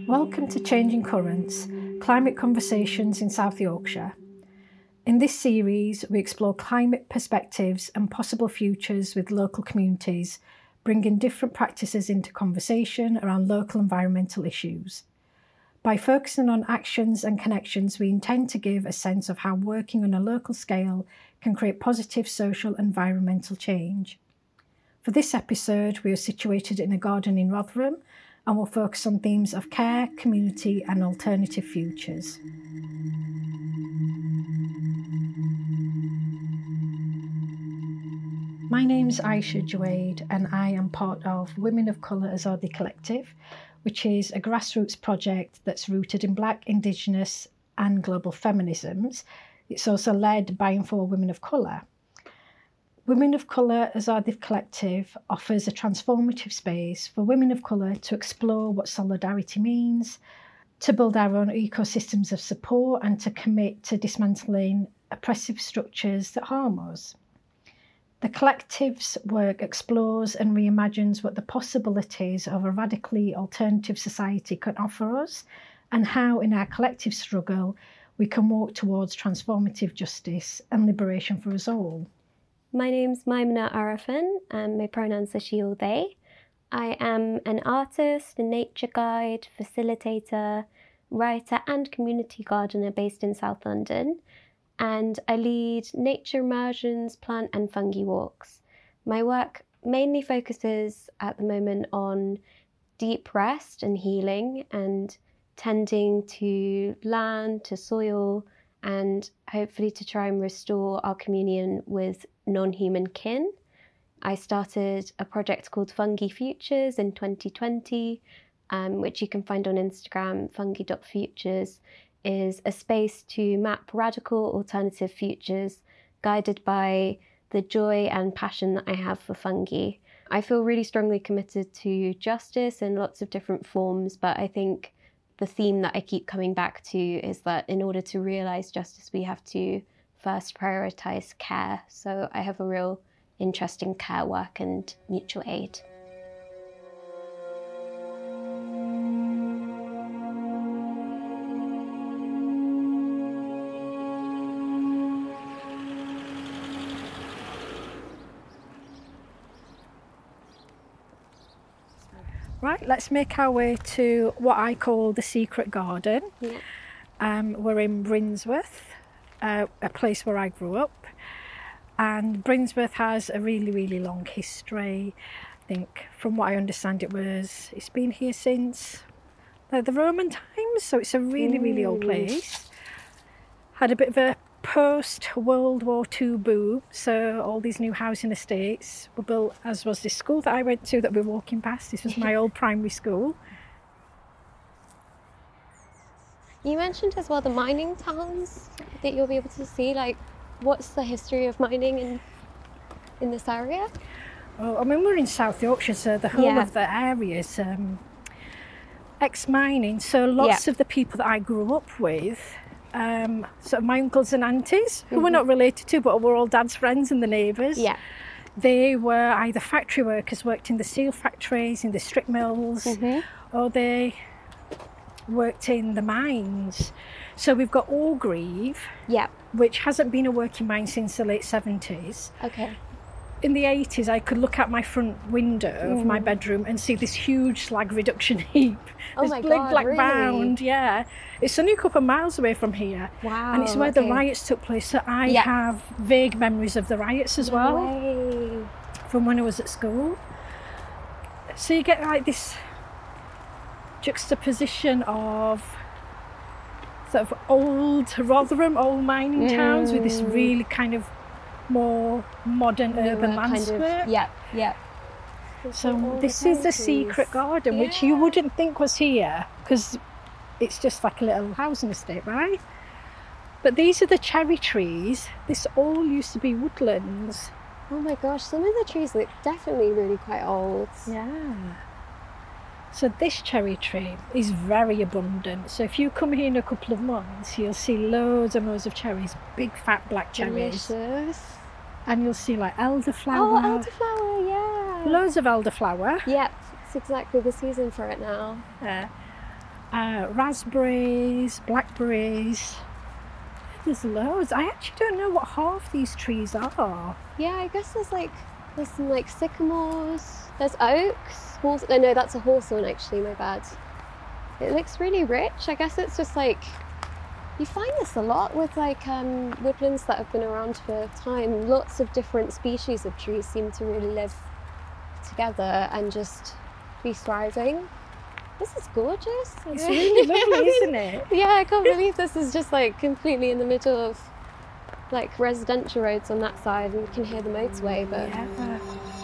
Welcome to Changing Currents, Climate Conversations in South Yorkshire. In this series, we explore climate perspectives and possible futures with local communities, bringing different practices into conversation around local environmental issues. By focusing on actions and connections, we intend to give a sense of how working on a local scale can create positive social and environmental change. For this episode, we are situated in a garden in Rotherham and will focus on themes of care, community and alternative futures. My name's Aisha Juwaid and I am part of Women of Colour Azadi Collective, which is a grassroots project that's rooted in Black, Indigenous and global feminisms. It's also led by and for women of colour. Women of Colour Azadi Collective offers a transformative space for women of colour to explore what solidarity means, to build our own ecosystems of support and to commit to dismantling oppressive structures that harm us. The collective's work explores and reimagines what the possibilities of a radically alternative society can offer us and how in our collective struggle we can walk towards transformative justice and liberation for us all. My name's Maimuna Arafin and my pronouns are she or they. I am an artist, a nature guide, facilitator, writer and community gardener based in South London. And I lead nature immersions, plant and fungi walks. My work mainly focuses at the moment on deep rest and healing and tending to land, to soil, and hopefully to try and restore our communion with non-human kin. I started a project called Fungi Futures in 2020, which you can find on Instagram, fungi.futures. Is a space to map radical alternative futures guided by the joy and passion that I have for fungi. I feel really strongly committed to justice in lots of different forms, but I think the theme that I keep coming back to is that in order to realise justice, we have to first prioritise care. So I have a real interest in care work and mutual aid. Right, let's make our way to what I call the secret garden. Yeah. We're in Brinsworth, a place where I grew up. And Brinsworth has a really, really long history. I think from what I understand it's been here since the Roman times, so it's a really, really old place. Had a bit of a post-World War II boom, so all these new housing estates were built, as was this school that I went to that we're walking past. This was my old primary school. You mentioned as well the mining towns that you'll be able to see. Like, what's the history of mining in this area? Well, I mean, we're in South Yorkshire, so the whole of the area is ex-mining. So lots of the people that I grew up with, sort of my uncles and aunties, who we're not related to, but we're all dad's friends and the neighbours. Yeah. They were either factory workers, worked in the steel factories, in the strip mills, or they worked in the mines. So we've got Orgreave, which hasn't been a working mine since the late 70s. Okay. In the 80s, I could look out my front window of my bedroom and see this huge slag reduction heap. Oh my God, black really? Mound, yeah. It's only a couple of miles away from here. Wow. And it's where the riots took place. So I have vague memories of the riots as well. Way. From when I was at school. So you get like this juxtaposition of sort of old Rotherham, old mining towns with this really kind of more modern urban landscape. So this is the secret garden, which you wouldn't think was here because it's just like a little housing estate, right? But these are the cherry trees. This all used to be woodlands. Oh my gosh, some of the trees look definitely really quite old. Yeah. So this cherry tree is very abundant. So if you come here in a couple of months, you'll see loads and loads of cherries, big fat black cherries. Delicious. And you'll see like elderflower. Oh, elderflower, yeah. Loads of elderflower. Yep, it's exactly the season for it now. raspberries, blackberries. There's loads. I actually don't know what half these trees are. Yeah, I guess there's some like sycamores, there's oaks, no, that's a hawthorn actually, my bad. It looks really rich. I guess it's just like, you find this a lot with like woodlands that have been around for time. Lots of different species of trees seem to really live together and just be thriving. This is gorgeous. It's really lovely, isn't it? Yeah, I can't believe this is just like completely in the middle of like residential roads on that side, and you can hear the motorway, but Yeah.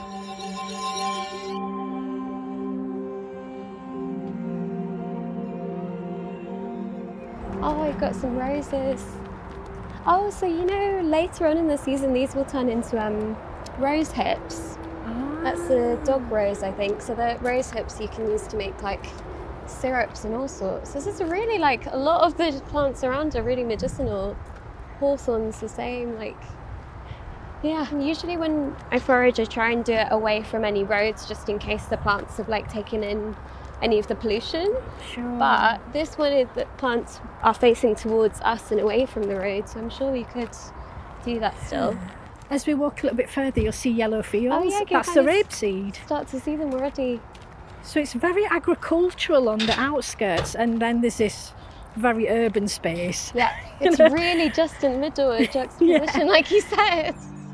oh, I've got some roses. Oh, so later on in the season these will turn into rose hips. That's the dog rose, I think. So the rose hips you can use to make like syrups and all sorts. This is really like, a lot of the plants around are really medicinal. Hawthorn's the same, like, yeah. Usually when I forage, I try and do it away from any roads, just in case the plants have like taken in any of the pollution. Sure. But this one, the plants are facing towards us and away from the road, so I'm sure we could do that still. As we walk a little bit further, you'll see yellow fields. Oh, yeah, that's the rapeseed. Start to see them already. So it's very agricultural on the outskirts, and then there's this very urban space. Yeah, it's really just in the middle, a juxtaposition, like you said.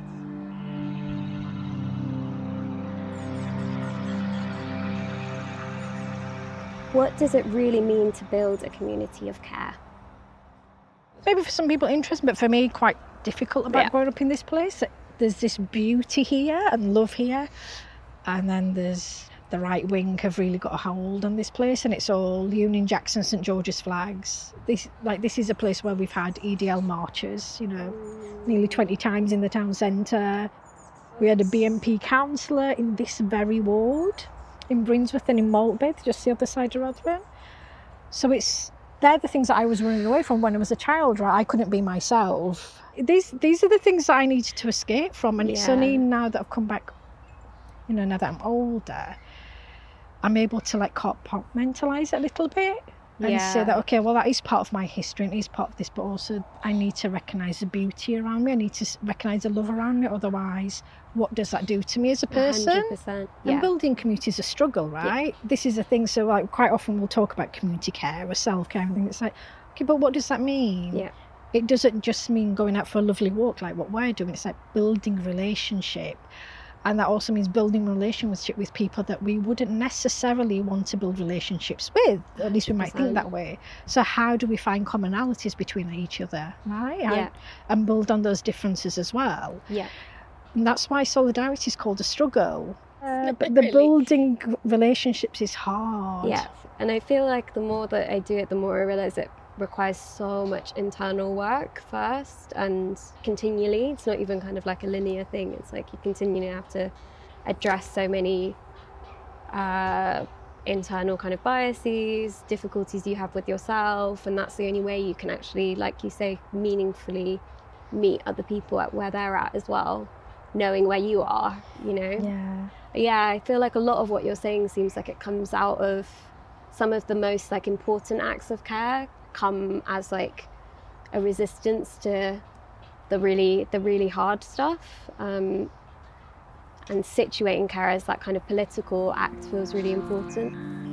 What does it really mean to build a community of care? Maybe for some people interesting, but for me quite difficult about growing up in this place. There's this beauty here and love here, and then there's the right wing have really got a hold on this place, and it's all Union Jackson, St George's flags. This is a place where we've had EDL marches, nearly 20 times in the town centre. We had a BNP councillor in this very ward, in Brinsworth and in Maltby, just the other side of Rotherham. So they're the things that I was running away from when I was a child, right? I couldn't be myself. These are the things that I needed to escape from, and it's only now that I've come back, now that I'm older, I'm able to like compartmentalise it a little bit and say that, okay, well, that is part of my history and it is part of this, but also I need to recognise the beauty around me. I need to recognise the love around me. Otherwise, what does that do to me as a person? 100%. And building community is a struggle, right? Yeah. This is a thing. So like quite often we'll talk about community care or self-care and things. It's like, okay, but what does that mean? Yeah. It doesn't just mean going out for a lovely walk like what we're doing. It's like building relationship. And that also means building relationship with people that we wouldn't necessarily want to build relationships with. At least we might think that way. So how do we find commonalities between each other, right? Yeah. And build on those differences as well. Yeah. And that's why solidarity is called a struggle. But the building relationships is hard. Yeah. And I feel like the more that I do it, the more I realise it requires so much internal work first and continually. It's not even kind of like a linear thing. It's like you continually have to address so many internal kind of biases, difficulties you have with yourself, and that's the only way you can actually, like you say, meaningfully meet other people at where they're at as well, knowing where you are, Yeah, I feel like a lot of what you're saying seems like it comes out of some of the most like important acts of care come as like a resistance to the really hard stuff, and situating care as that kind of political act feels really important.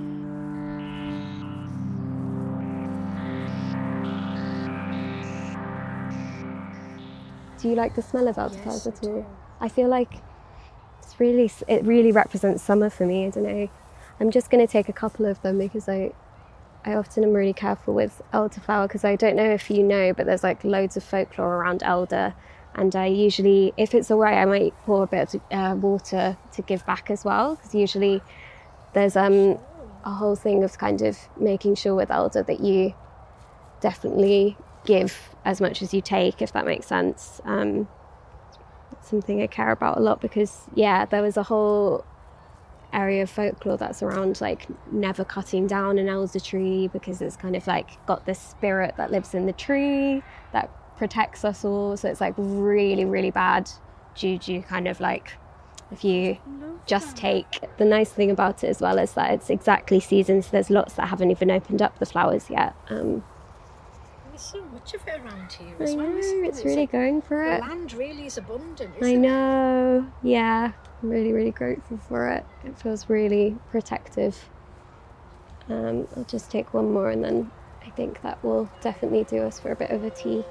Do you like the smell of elderflowers at all? I feel like it really represents summer for me. I don't know. I'm just going to take a couple of them because I often am really careful with elderflower, because I don't know if you know, but there's like loads of folklore around elder, and I usually, if it's all right, I might pour a bit of water to give back as well, because usually there's a whole thing of kind of making sure with elder that you definitely give as much as you take, if that makes sense. Something I care about a lot, because there was a whole area of folklore that's around like never cutting down an elder tree, because it's kind of like got this spirit that lives in the tree that protects us all. So it's like really, really bad juju kind of like If you just take, the nice thing about it as well is that it's exactly season, so there's lots that haven't even opened up the flowers yet. There's so much of it around here as I well. know, it's really going for it. The land really is abundant, I know, yeah. I'm really, really grateful for it. It feels really protective. I'll just take one more and then I think that will definitely do us for a bit of a tea.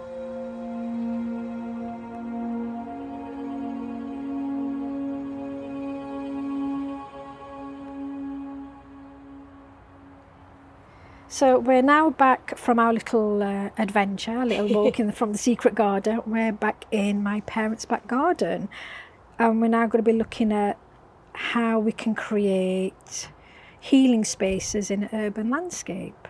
So we're now back from our little adventure, a little walk from the secret garden. We're back in my parents' back garden, and we're now going to be looking at how we can create healing spaces in an urban landscape.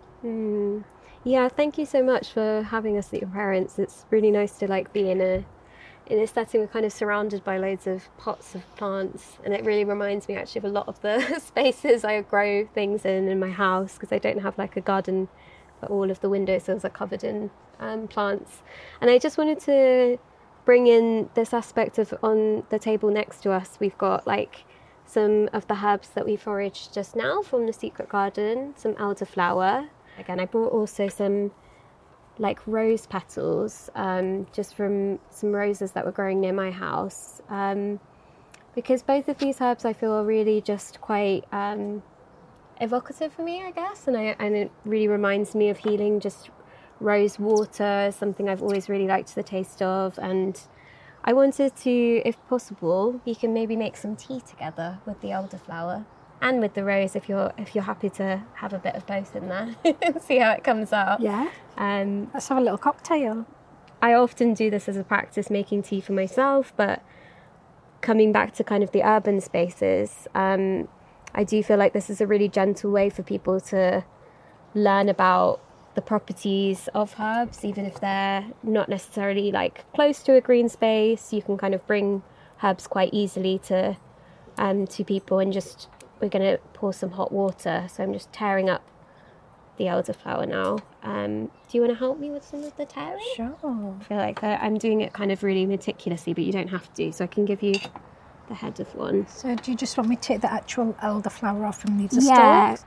Yeah, thank you so much for having us at your parents'. It's really nice to be in a setting. We're kind of surrounded by loads of pots of plants, and it really reminds me actually of a lot of the spaces I grow things in my house, because I don't have a garden, but all of the windowsills are covered in plants. And I just wanted to bring in this aspect of, on the table next to us, we've got some of the herbs that we foraged just now from the secret garden, some elderflower. Again, I brought also some rose petals, just from some roses that were growing near my house, because both of these herbs I feel are really just quite evocative for me, I guess, and it really reminds me of healing. Just rose water, something I've always really liked the taste of, and I wanted to, if possible, we can maybe make some tea together with the elderflower and with the rose, if you're happy to have a bit of both in there and see how it comes out. Yeah. Let's have a little cocktail. I often do this as a practice, making tea for myself, but coming back to kind of the urban spaces, I do feel like this is a really gentle way for people to learn about the properties of herbs, even if they're not necessarily close to a green space. You can kind of bring herbs quite easily to people, and just, we're going to pour some hot water. So I'm just tearing up the elderflower now. Do you want to help me with some of the tearing? Sure. I feel like I'm doing it kind of really meticulously, but you don't have to. So I can give you the head of one. So do you just want me to take the actual elderflower off and leave the stalks?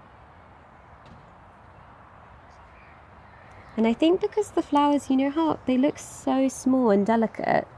And I think because the flowers, how they look so small and delicate,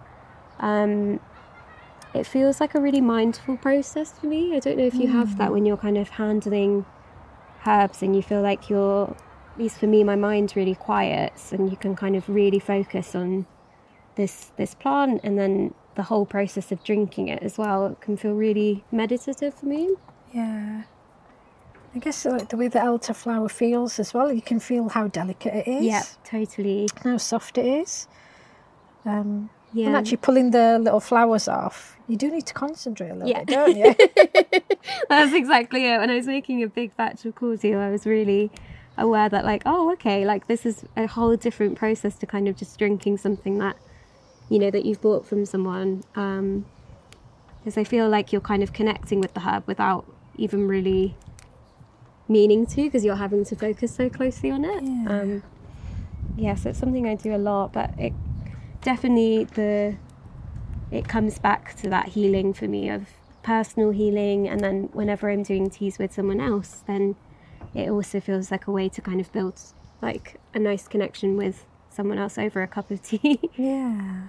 it feels like a really mindful process for me. I don't know if you have that when you're kind of handling herbs and you feel like you're, at least for me, my mind's really quiet, and you can kind of really focus on this plant, and then the whole process of drinking it as well. It can feel really meditative for me. Yeah. I guess the way the elderflower feels as well, you can feel how delicate it is. Yeah, totally. How soft it is. And actually pulling the little flowers off, you do need to concentrate a little bit, don't you? That's exactly it. When I was making a big batch of cordial, I was really aware that this is a whole different process to kind of just drinking something that, that you've bought from someone. Because I feel like you're kind of connecting with the herb without even really meaning to, because you're having to focus so closely on it. So it's something I do a lot, but it definitely it comes back to that healing for me, of personal healing, and then whenever I'm doing teas with someone else, then it also feels like a way to kind of build a nice connection with someone else over a cup of tea. Yeah.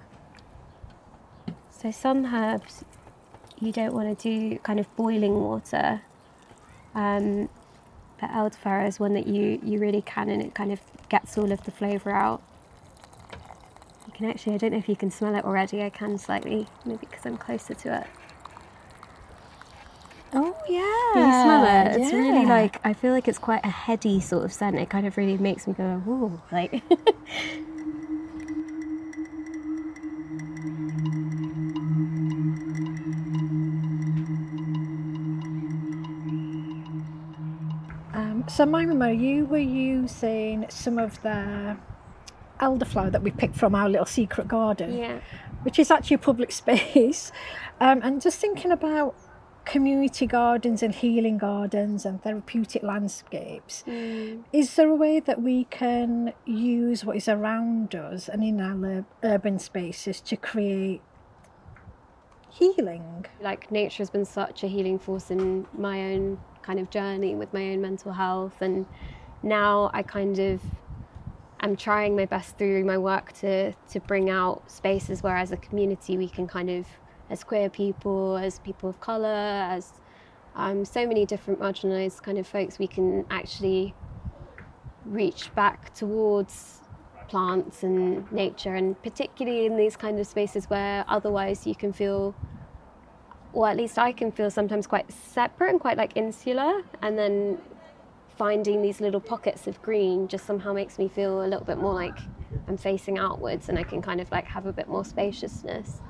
So some herbs you don't want to do kind of boiling water. But elderflower is one that you really can, and it kind of gets all of the flavour out. You can actually, I don't know if you can smell it already. I can slightly, maybe because I'm closer to it. Oh yeah. Can you smell it? It's really I feel like it's quite a heady sort of scent. It kind of really makes me go, ooh, So Mima, you were using some of the elderflower that we picked from our little secret garden, which is actually a public space, and just thinking about community gardens and healing gardens and therapeutic landscapes. Is there a way that we can use what is around us and in our urban spaces to create healing. Like, nature has been such a healing force in my own kind of journey with my own mental health, and now I kind of am trying my best through my work to bring out spaces where as a community we can kind of, as queer people, as people of colour, as so many different marginalised kind of folks, we can actually reach back towards plants and nature, and particularly in these kind of spaces where otherwise you can feel, or at least I can feel sometimes quite separate and quite like insular, and then finding these little pockets of green just somehow makes me feel a little bit more like I'm facing outwards and I can kind of like have a bit more spaciousness.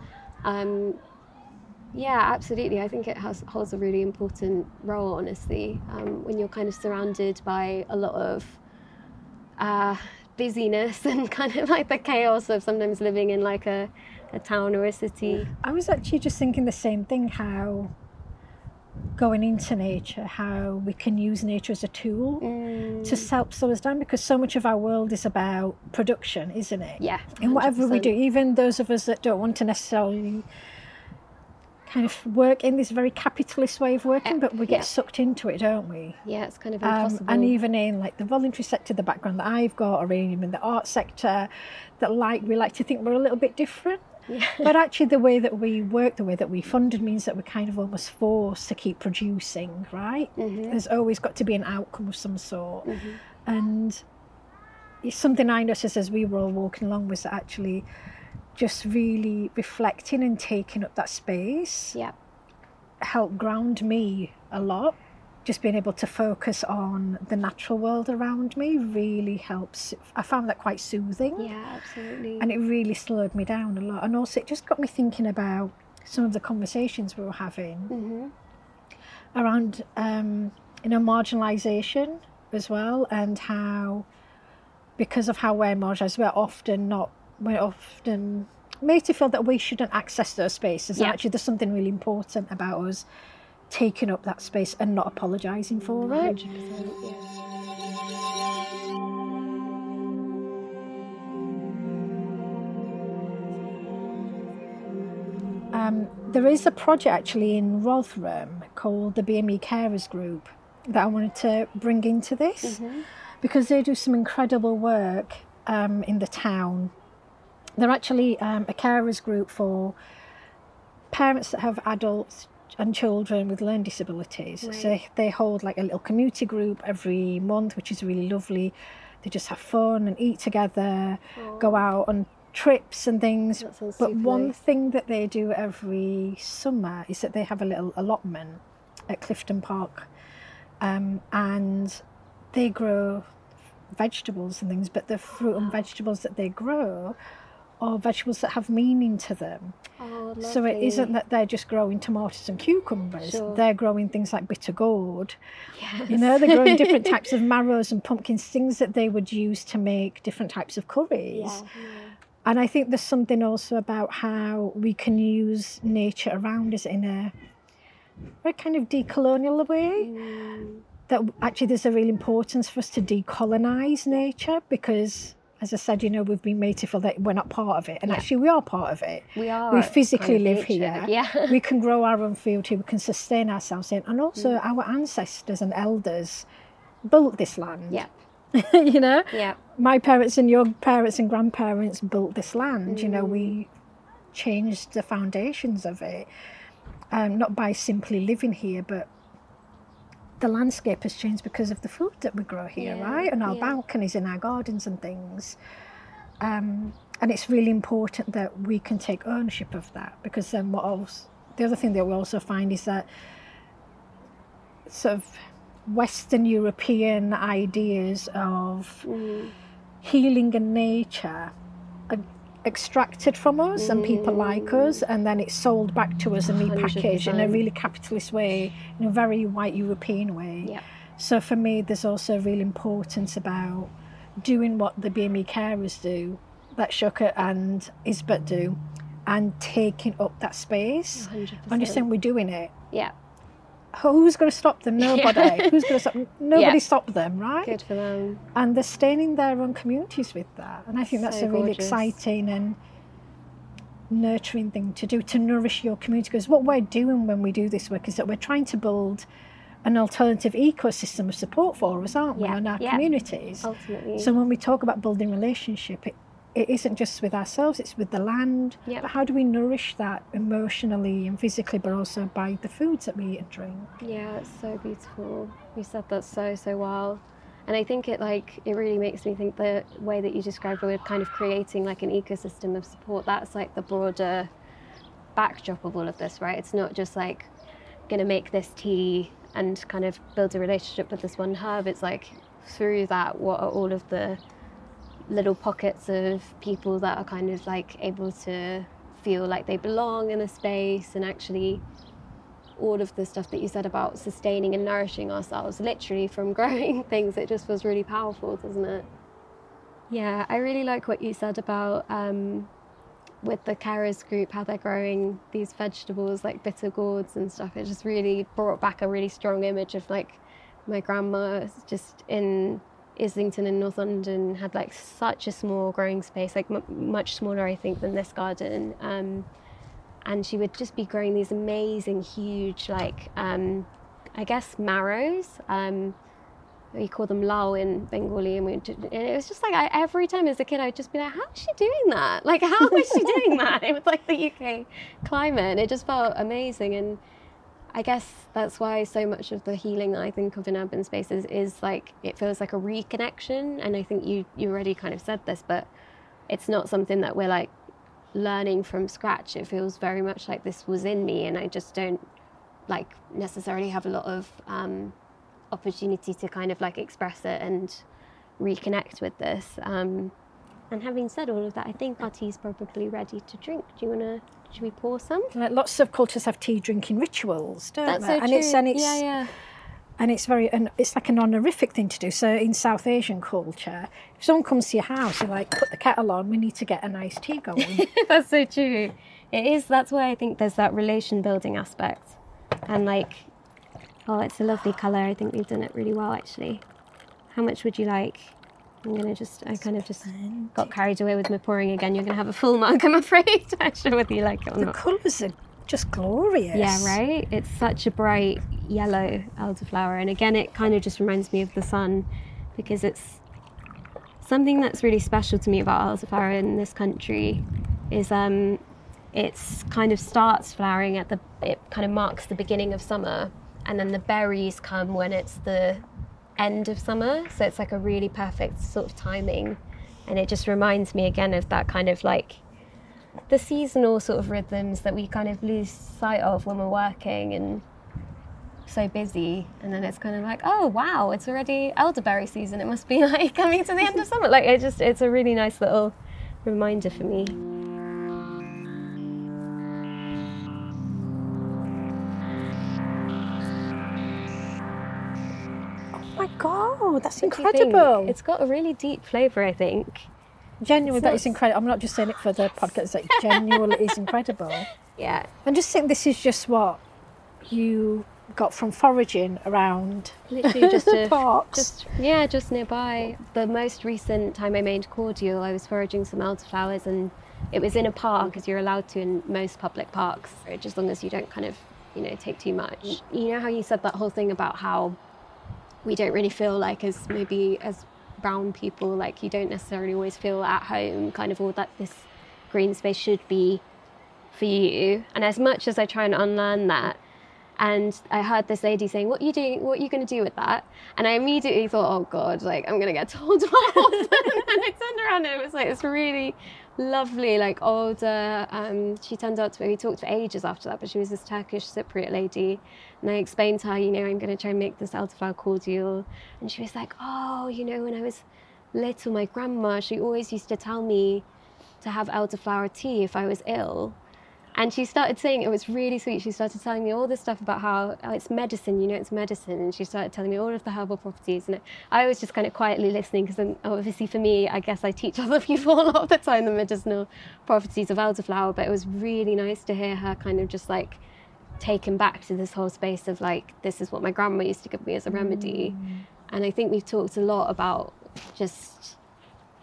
Yeah, absolutely. I think it holds a really important role, honestly, when you're kind of surrounded by a lot of busyness and kind of like the chaos of sometimes living in like a town or a city. I was actually just thinking the same thing, how going into nature, how we can use nature as a tool to help slow us down, because so much of our world is about production, isn't it? Yeah. In whatever we do, even those of us that don't want to necessarily kind of work in this very capitalist way of working, but we get sucked into it, don't we? Yeah, it's kind of impossible. And even in like the voluntary sector, the background that I've got, or even in the art sector, that we like to think we're a little bit different. Yeah. But actually the way that we work, the way that we funded, means that we're kind of almost forced to keep producing, right? Mm-hmm. There's always got to be an outcome of some sort. Mm-hmm. And it's something I noticed as we were all walking along, was actually just really reflecting and taking up that space helped ground me a lot. Just being able to focus on the natural world around me really helps. I found that quite soothing. Yeah, absolutely. And it really slowed me down a lot. And also it just got me thinking about some of the conversations we were having around, marginalisation as well, and how, because of how we're marginalised, we're often made to feel that we shouldn't access those spaces. And actually there's something really important about us taking up that space and not apologising for 100%, it. There is a project actually in Rotherham called the BME Carers Group that I wanted to bring into this, because they do some incredible work in the town. They're actually a carers group for parents that have adults and children with learning disabilities. Right. So they hold like a little community group every month, which is really lovely. They just have fun and eat together, go out on trips and things. But one thing that they do every summer is that they have a little allotment at Clifton Park, and they grow vegetables and things, but the fruit and vegetables that they grow are vegetables that have meaning to them. So it isn't that they're just growing tomatoes and cucumbers. Sure. They're growing things like bitter gourd. Yes. They're growing different types of marrows and pumpkins, things that they would use to make different types of curries. Yeah. And I think there's something also about how we can use nature around us in a very kind of decolonial way. That actually there's a real importance for us to decolonise nature, because, as I said, we've been made to feel that we're not part of it. And actually we are part of it. We are. We physically live here. Yeah. We can grow our own food here. We can sustain ourselves here. And also our ancestors and elders built this land. Yeah. Yeah. My parents and your parents and grandparents built this land. We changed the foundations of it. Not by simply living here, but the landscape has changed because of the food that we grow here, right? And our balconies and our gardens and things. And it's really important that we can take ownership of that, because then the other thing that we also find is that sort of Western European ideas of healing and nature are extracted from us and people like us, and then it's sold back to us and repackaged in a really capitalist way, in a very white European way. Yeah. So for me, there's also a real importance about doing what the BME carers do, that Shuka and Isbet do, and taking up that space. 100%. I'm just saying we're doing it. Yeah. Who's going to stop them? Nobody. Who's going to stop them? Nobody stopped them, right? Good for them. And they're staying in their own communities with that. And I think that's so a really gorgeous. exciting and nurturing thing to do to nourish your community, because what we're doing when we do this work is that we're trying to build an alternative ecosystem of support for us, aren't we, in our communities? Ultimately. So when we talk about building relationship, it isn't just with ourselves, it's with the land. But how do we nourish that emotionally and physically, but also by the foods that we eat and drink? Yeah, it's so beautiful. You said that so well. And I think it really makes me think the way that you described it with kind of creating like an ecosystem of support, that's like the broader backdrop of all of this, right? It's not just like going to make this tea and kind of build a relationship with this one herb. It's like through that, what are all of the little pockets of people that are kind of like able to feel like they belong in a space, and actually all of the stuff that you said about sustaining and nourishing ourselves literally from growing things, it just feels really powerful, doesn't it? Yeah, I really like what you said about with the carers group, how they're growing these vegetables like bitter gourds and stuff. It just really brought back a really strong image of like my grandma just in Islington in North London had like such a small growing space, like much smaller I think than this garden, and she would just be growing these amazing huge like I guess marrows, we call them lao in Bengali, and it was just like every time as a kid I'd just be like, how is she doing that? Like, how is she doing that? It was like the UK climate, and it just felt amazing. And I guess that's why so much of the healing that I think of in urban spaces is like, it feels like a reconnection. And I think you already kind of said this, but it's not something that we're like learning from scratch. It feels very much like this was in me, and I just don't like necessarily have a lot of opportunity to kind of like express it and reconnect with this. And having said all of that, I think our tea's probably ready to drink. Should we pour some? Like lots of cultures have tea drinking rituals, don't That's they? so true. Yeah. And it's like an honorific thing to do. So in South Asian culture, if someone comes to your house, you're like, put the kettle on, we need to get a nice tea going. That's so true. It is. That's why I think there's that relation building aspect. And like, oh, it's a lovely colour. I think we've done it really well, actually. How much would you like? I kind of just got carried away with my pouring again. You're going to have a full mug, I'm afraid. I'm not sure whether you like it or not. The colours are just glorious. Yeah, right? It's such a bright yellow elderflower. And again, it kind of just reminds me of the sun, because it's something that's really special to me about elderflower in this country is it's kind of starts flowering it kind of marks the beginning of summer, and then the berries come when it's the end of summer. So it's like a really perfect sort of timing, and it just reminds me again of that kind of like the seasonal sort of rhythms that we kind of lose sight of when we're working and so busy. And then it's kind of like, oh wow, it's already elderberry season, it must be like coming to the end of summer. Like it's a really nice little reminder for me. Oh my God, that's incredible. It's got a really deep flavour, I think. Genuinely, that is incredible. I'm not just saying it for the podcast, like genuinely is incredible. Yeah. And just think this is just what you got from foraging around. Literally just a parks. Just nearby. The most recent time I made cordial, I was foraging some elderflowers, and it was in a park, as you're allowed to in most public parks, as long as you don't kind of, take too much. You know how you said that whole thing about how we don't really feel like as brown people, like you don't necessarily always feel at home, kind of all that this green space should be for you. And as much as I try and unlearn that, and I heard this lady saying, what are you doing? What are you going to do with that? And I immediately thought, oh God, like I'm going to get told off. And I turned around and it was like this really lovely, like older, she turned out to be, we talked for ages after that, but she was this Turkish Cypriot lady. And I explained to her, I'm going to try and make this elderflower cordial. And she was like, oh, when I was little, my grandma, she always used to tell me to have elderflower tea if I was ill. And she started saying, it was really sweet, she started telling me all this stuff about how it's medicine, it's medicine. And she started telling me all of the herbal properties. And I was just kind of quietly listening, because obviously for me, I guess I teach other people a lot of the time the medicinal properties of elderflower. But it was really nice to hear her kind of just like taken back to this whole space of like, this is what my grandma used to give me as a remedy. And I think we've talked a lot about just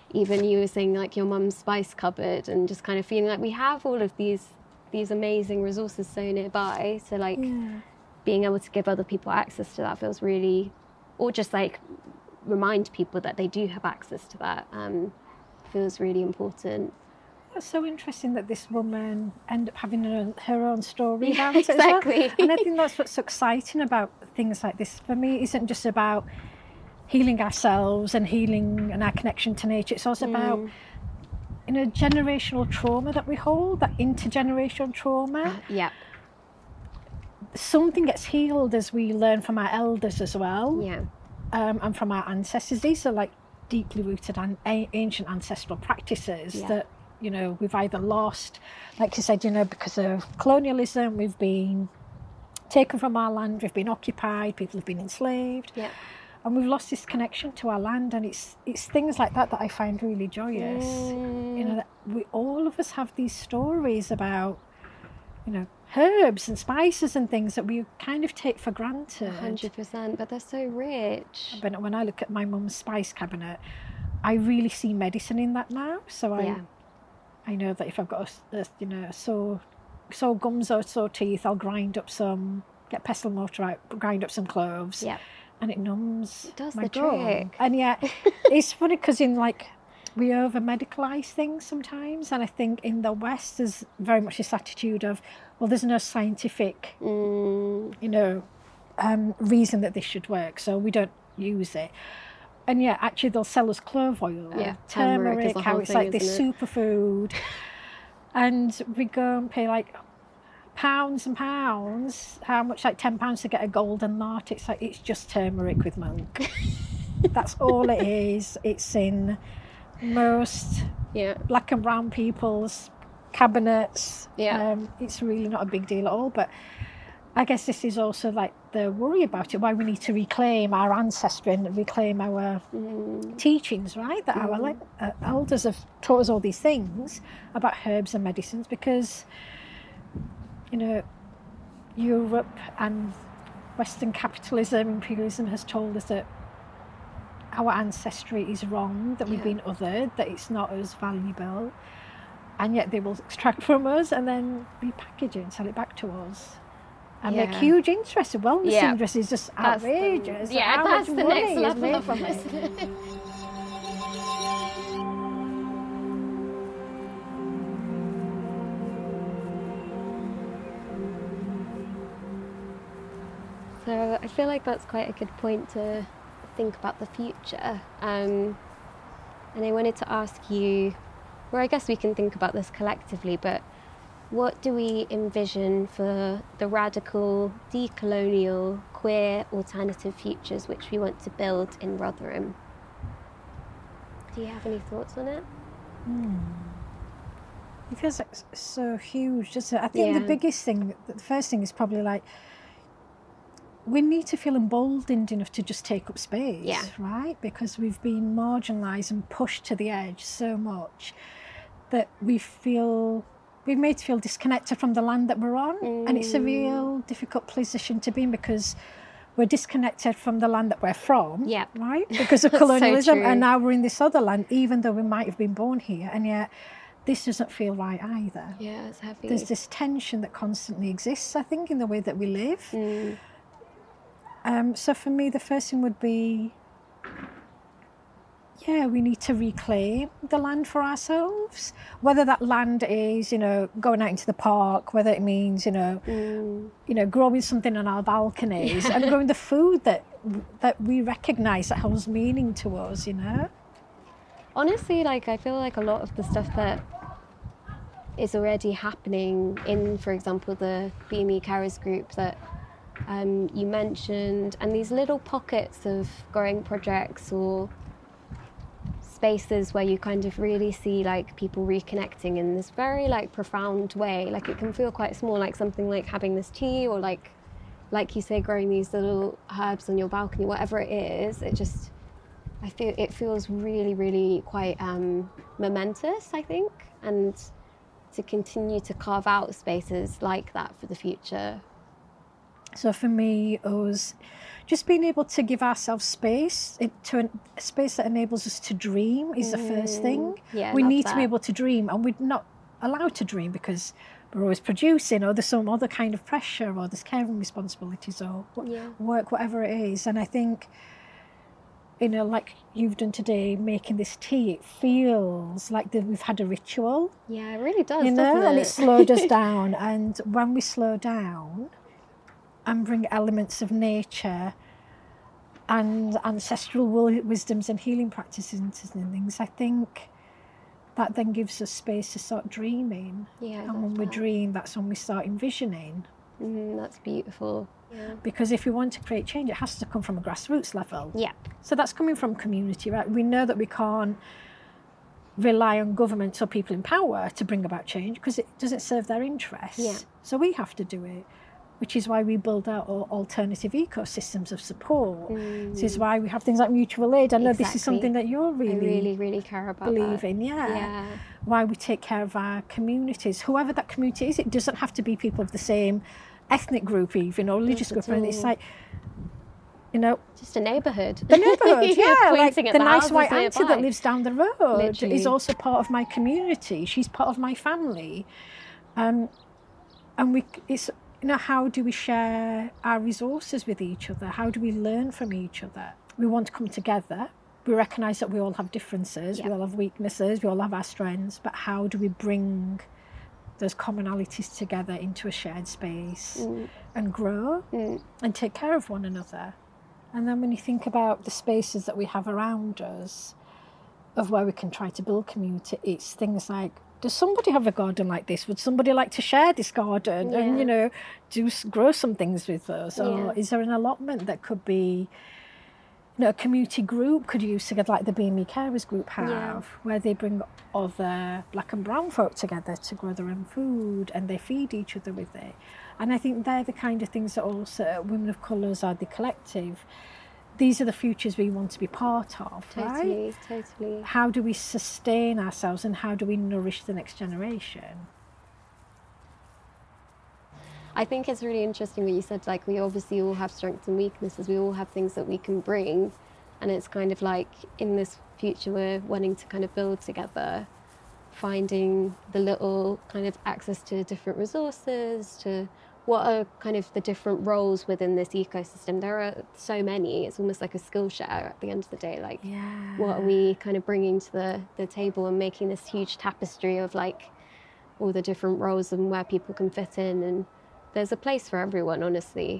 even you were saying like your mum's spice cupboard, and just kind of feeling like we have all of these amazing resources so nearby. So like being able to give other people access to that feels really, or just like remind people that they do have access to that, feels really important. It's so interesting that this woman ended up having her own story about it exactly. as well. And I think that's what's so exciting about things like this. For me, it isn't just about healing ourselves and healing and our connection to nature. It's also about, you know, generational trauma that we hold, that intergenerational trauma. Yeah. Something gets healed as we learn from our elders as well. Yeah. And from our ancestors. These are like deeply rooted and ancient ancestral practices that, you know, we've either lost, like you said, you know, because of colonialism, we've been taken from our land, we've been occupied, people have been enslaved. Yeah. And we've lost this connection to our land, and it's things like that I find really joyous. You know, that all of us have these stories about, you know, herbs and spices and things that we kind of take for granted. 100%, but they're so rich. But when I look at my mum's spice cabinet, I really see medicine in that now. So I know that if I've got a sore gums or sore teeth, I'll get pestle mortar out, grind up some cloves. Yeah. And it numbs my the gum. trick. And yet, it's funny because we over medicalise things sometimes, and I think in the West there's very much this attitude of, well, there's no scientific, you know, reason that this should work, so we don't use it. And yet, actually, they'll sell us clove oil, turmeric, how it's like this superfood, and we go and pay like pounds and pounds, how much, like £10 to get a golden knot. It's like, it's just turmeric with milk. That's all it is. It's in most black and brown people's cabinets. It's really not a big deal at all, but I guess this is also like the worry about it, why we need to reclaim our ancestry and reclaim our teachings, right? That our elders have taught us all these things about herbs and medicines, because, you know, Europe and Western capitalism, imperialism has told us that our ancestry is wrong, that we've been othered, that it's not as valuable, and yet they will extract from us and then repackage it and sell it back to us. And make huge interest. The wellness industry is just outrageous. That's the next level of it. So I feel like that's quite a good point to think about the future. And I wanted to ask you, or I guess we can think about this collectively, but what do we envision for the radical, decolonial, queer, alternative futures which we want to build in Rotherham? Do you have any thoughts on it? It feels like so huge, doesn't it? I think the first thing is probably like, we need to feel emboldened enough to just take up space, right? Because we've been marginalised and pushed to the edge so much that we're made to feel disconnected from the land that we're on. And it's a real difficult position to be in, because we're disconnected from the land that we're from, right? Because of colonialism, and now we're in this other land, even though we might have been born here, and yet this doesn't feel right either. Yeah, it's heavy. There's this tension that constantly exists, I think, in the way that we live. So for me, the first thing would be, we need to reclaim the land for ourselves. Whether that land is, you know, going out into the park, whether it means, you know, growing something on our balconies and growing the food that we recognise that has meaning to us, you know. Honestly, like, I feel like a lot of the stuff that is already happening in, for example, the BME Carers group that you mentioned, and these little pockets of growing projects or spaces where you kind of really see like people reconnecting in this very like profound way. Like, it can feel quite small, like something like having this tea, or like you say, growing these little herbs on your balcony, whatever it is. I feel it feels really, really quite momentous, I think, and to continue to carve out spaces like that for the future. So for me, it was just being able to give ourselves space, to a space that enables us to dream is the first thing. Yeah, we love need to be that. able to dream, and we're not allowed to dream because we're always producing, or there's some other kind of pressure, or there's caring responsibilities, or work, whatever it is. And I think, you know, like you've done today, making this tea, it feels like we've had a ritual. Yeah, it really does, You know, doesn't it? and it slowed us down. And when we slow down and bring elements of nature and ancestral wisdoms and healing practices and things, I think that then gives us space to start dreaming. Yeah, and when we dream, that's when we start envisioning. That's beautiful. Yeah. Because if we want to create change, it has to come from a grassroots level. Yeah. So that's coming from community, right? We know that we can't rely on governments or people in power to bring about change because it doesn't serve their interests. Yeah. So we have to do it, which is why we build out alternative ecosystems of support. This is why we have things like mutual aid. I know this is something that you're really care about. Believe in, yeah. Why we take care of our communities, whoever that community is. It doesn't have to be people of the same ethnic group, even, or religious group. And it's like, you know, just a neighbourhood. The neighbourhood, yeah. Like the nice white auntie that lives down the road is also part of my community. She's part of my family, and it's. You know, how do we share our resources with each other? How do we learn from each other? We want to come together. We recognise that we all have differences, we all have weaknesses, we all have our strengths, but how do we bring those commonalities together into a shared space and grow and take care of one another? And then when you think about the spaces that we have around us of where we can try to build community, it's things like, does somebody have a garden like this? Would somebody like to share this garden and, you know, grow some things with us? Or is there an allotment that could be, you know, a community group could use together, like the BME Carers group have, where they bring other black and brown folk together to grow their own food and they feed each other with it. And I think they're the kind of things that also Women of Colour are the collective. These are the futures we want to be part of, right? Totally. How do we sustain ourselves and how do we nourish the next generation? I think it's really interesting what you said, like we obviously all have strengths and weaknesses, we all have things that we can bring, and it's kind of like in this future we're wanting to kind of build together, finding the little kind of access to different resources, to what are kind of the different roles within this ecosystem. There are so many, it's almost like a Skillshare at the end of the day, like what are we kind of bringing to the table and making this huge tapestry of like all the different roles and where people can fit in, and there's a place for everyone, honestly.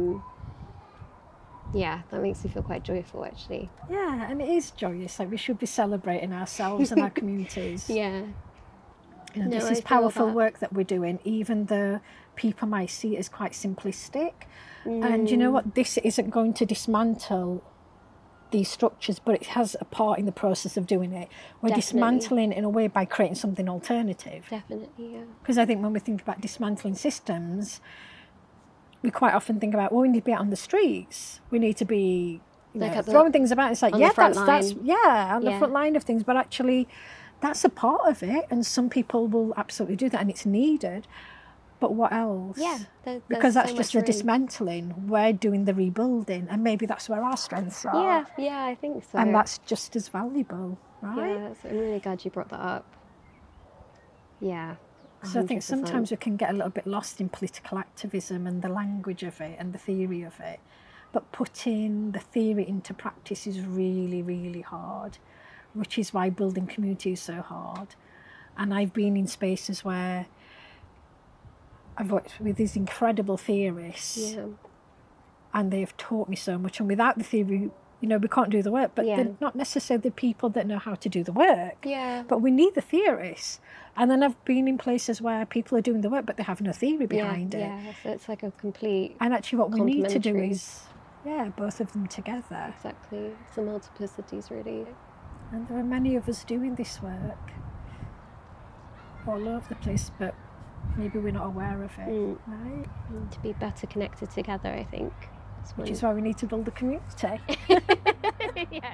Yeah, that makes me feel quite joyful, actually. Yeah, and it is joyous. Like we should be celebrating ourselves and our communities. Yeah. You know, this is powerful work that we're doing, even though people might see it as quite simplistic. And you know what? This isn't going to dismantle these structures, but it has a part in the process of doing it. We're dismantling in a way by creating something alternative. Definitely, yeah. Because I think when we think about dismantling systems, we quite often think about, well, we need to be out on the streets. We need to be, you know, throwing things about. It's like, yeah, that's on the front line of things. But actually, that's a part of it. And some people will absolutely do that, and it's needed. But what else? Yeah. Because that's so just the dismantling. We're doing the rebuilding, and maybe that's where our strengths are. Yeah, I think so. And that's just as valuable, right? Yeah, so I'm really glad you brought that up. Yeah. 100%. So I think sometimes we can get a little bit lost in political activism and the language of it and the theory of it. But putting the theory into practice is really, really hard, which is why building community is so hard. And I've been in spaces where I've worked with these incredible theorists, and they've taught me so much. And without the theory, you know, we can't do the work. But they're not necessarily the people that know how to do the work. Yeah. But we need the theorists. And then I've been in places where people are doing the work, but they have no theory behind it. Yeah, so it's like a complete. And actually, what we need to do is, both of them together. Exactly. It's the multiplicities, really. And there are many of us doing this work all over the place, but maybe we're not aware of it, right? To be better connected together, I think. Which is why we need to build a community. Yeah.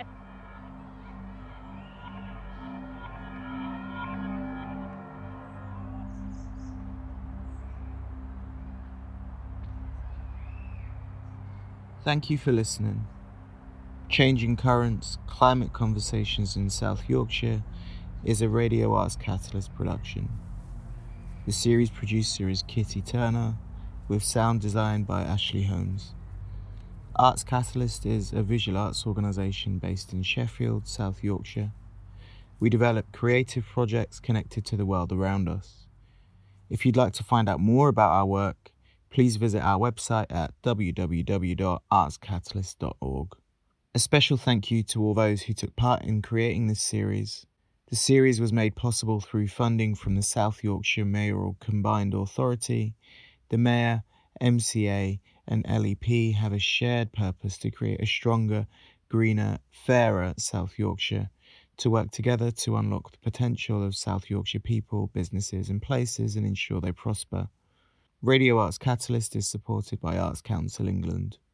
Thank you for listening. Changing Currents, Climate Conversations in South Yorkshire is a Radio Arts Catalyst production. The series producer is Kitty Turner, with sound design by Ashley Holmes. Arts Catalyst is a visual arts organisation based in Sheffield, South Yorkshire. We develop creative projects connected to the world around us. If you'd like to find out more about our work, please visit our website at www.artscatalyst.org. A special thank you to all those who took part in creating this series. The series was made possible through funding from the South Yorkshire Mayoral Combined Authority. The Mayor, MCA and LEP have a shared purpose to create a stronger, greener, fairer South Yorkshire, to work together to unlock the potential of South Yorkshire people, businesses and places and ensure they prosper. Radio Arts Catalyst is supported by Arts Council England.